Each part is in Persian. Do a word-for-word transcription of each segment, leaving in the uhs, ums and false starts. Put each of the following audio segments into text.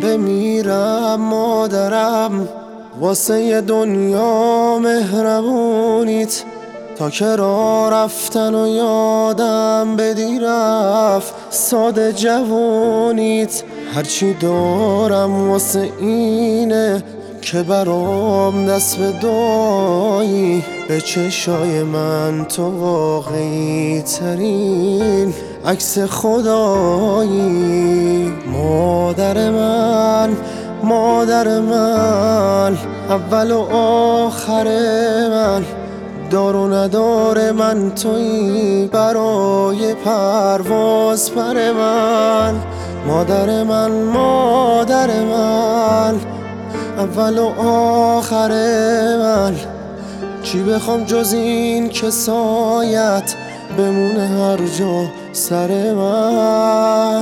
بمیرم مادرم واسه دنیا مهربونیت، تا که راه رفتن و یادم بدی رفت ساده جوونیت. هرچی دارم واسه اینه که برام دست به دعایی، به چشای من تو واقعی ترین عکس خدایی. مادر من، مادر من، اول و آخر من، دار و ندار من تویی، برای پرواز پر من. مادر من، مادر من، اول و آخر من، چی بخوام جز این که سایت بمونه هر جا سر من.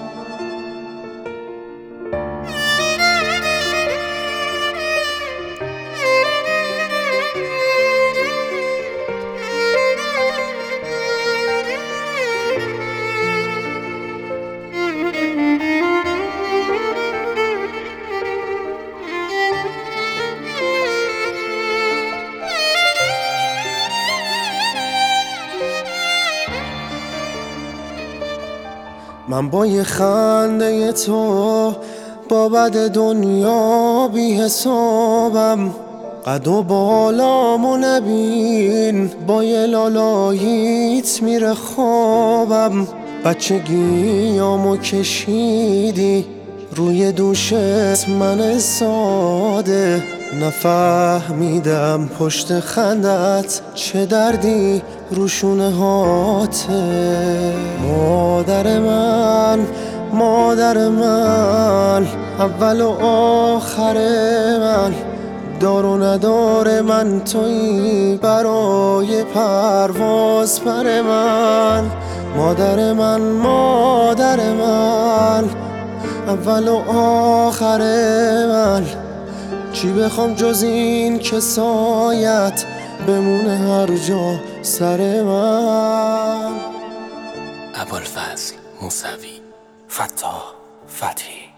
من با یه خنده تو با بد دنیا بی حسابم، قد و بالامو نبین با یه لالاییت میره خوابم. بچگیامو کشیدی روی دوشت من ساده، نفهمیدم پشت خندت چه دردی روشونه هاته. مادر من، مادر من، اول و آخر من، دار و ندار من تویی، برای پرواز پر من. مادر من، مادر من، اول و آخر من، چی بخوام جز این که سایت بمونه هر جا سر من. ابوالفضل موسوی، فتاح فتحی.